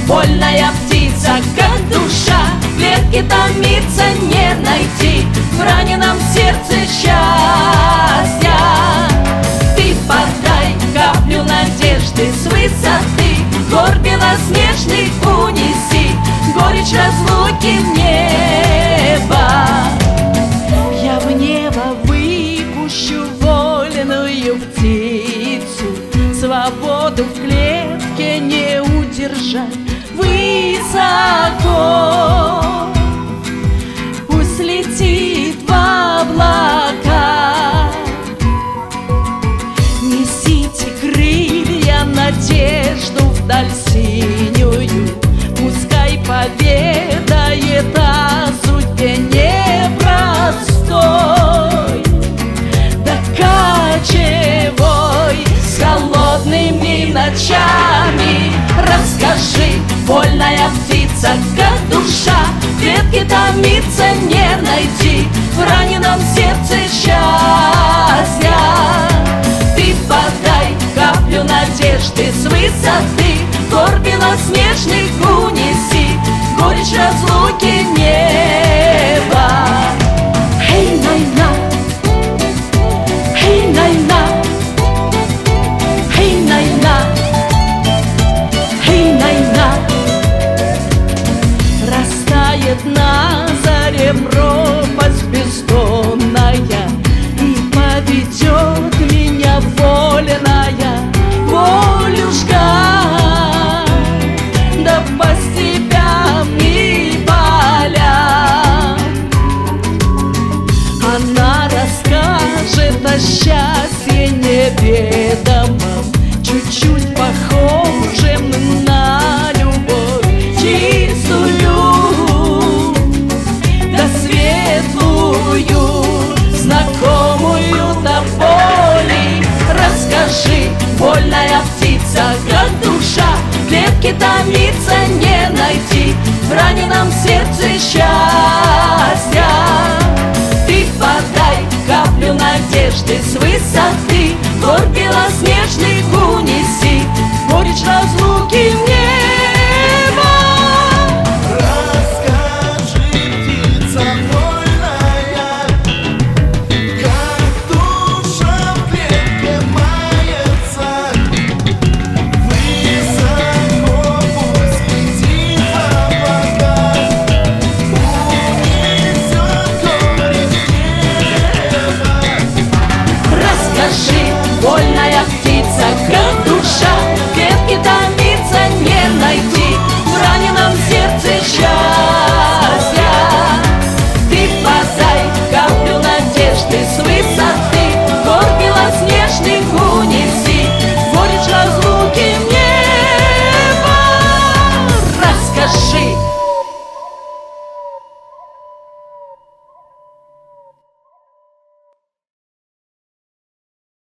вольная птица, как душа, в клетке томится, не найти в раненом сердце счастья. Ты подай каплю надежды с высоты гор белоснежных, унеси горечь разлуки в небо. Я в небо выпущу вольную птицу, свободу в клетке не удержать высоко. Пусть летит в облака, несите крылья, надежду вдаль синюю, пускай поведает о судьбе непростой, да кочевой с холодными ночами. Расскажи, вольная птица, как душа, в клетке томится, не найти в раненом сердце счастья. Ты подай каплю надежды с высоты гор белоснежных, унеси горечь разлуки в небо. Хей, найна, хей, найна, хей, найна, хей, найна. Растает на заре пропасть бездонная и поведет меня вольная волюшка, да по степям и полям. Она расскажет о счастье неведомом, чуть-чуть похожем на любовь чистую, да светлую, знакомую до боли. Расскажи, вольная птица, как душа, в клетке томится, не найти в раненом сердце счастья. Ты подай каплю надежды с высоты гор белоснежных, унеси горечь разлуки в небо. Расскажи, птица вольная, как душа в клетке мается. Высоко пусть летит в облака, унесет горечь неба. Расскажи, вольная птица, как душа,